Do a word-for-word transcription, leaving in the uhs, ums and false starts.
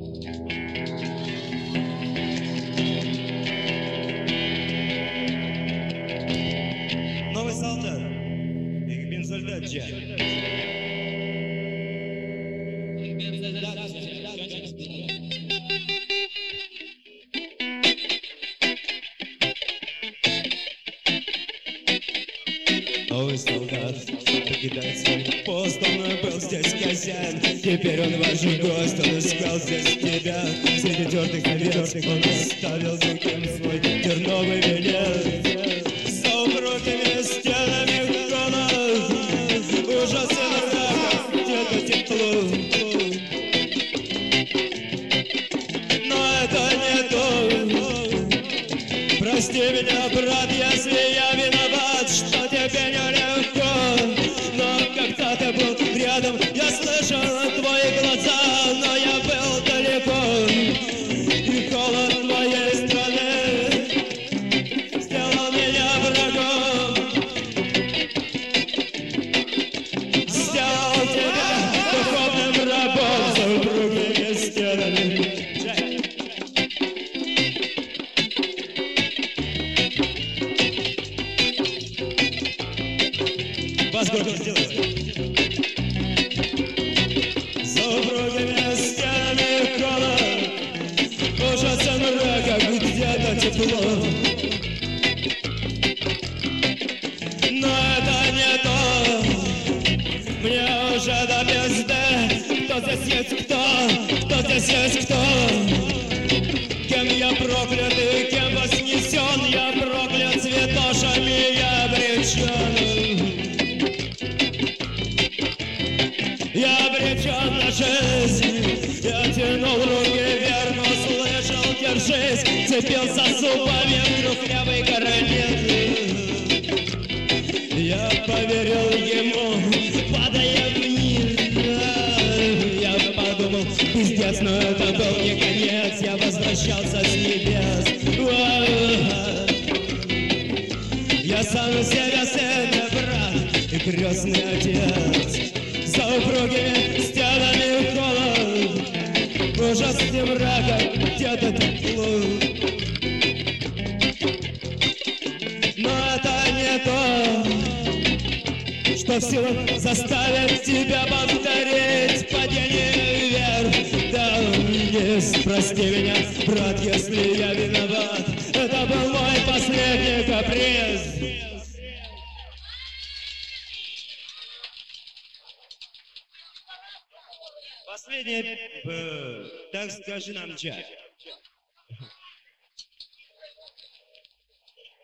Новый солдат. Ich bin Soldat Jack. Ich bin Soldat Jack. Новый солдат покидает свой пост, он был здесь хозяин. Теперь он важный гость, он искал здесь тебя. Среди тертых овец он оставил другим свой терновый венец. За упругими стенами комнат ужас и мрак, где-то тепло. Но это не то. Прости меня, брат, если я виноват, что тебе нелегко. Но когда ты был рядом, я слышал твои глаза, но я был далеко. И холод твоей страны сделал меня врагом, сделал тебя духовным рабом за упругими стенами. Бас громко сделай. За упругими стенами холод, ужас и мрак, где-то тепло. Но это не то, мне уже до пизды. Кто здесь есть кто? Кто здесь есть кто? Кем я проклят и кем вознесен? Я проклят святошами, я обречен. Я обречен на жизнь, я тянул руки вверх, но слышал, держись, цепился зубами в трухлявый корнет. Я поверил ему, падая вниз. Я подумал, пиздец, но это был не конец. Я возвращался с небес. Я сам себя сын и брат и крестный отец. За упругими стенами холод, ужас и мрака, где-то тепло. Но это не то, что в силах заставит тебя повторить падение вверх, да вниз. Прости меня, брат, если я виноват. Это был мой последний каприз. Последнее, э, так скажи нам, Джек.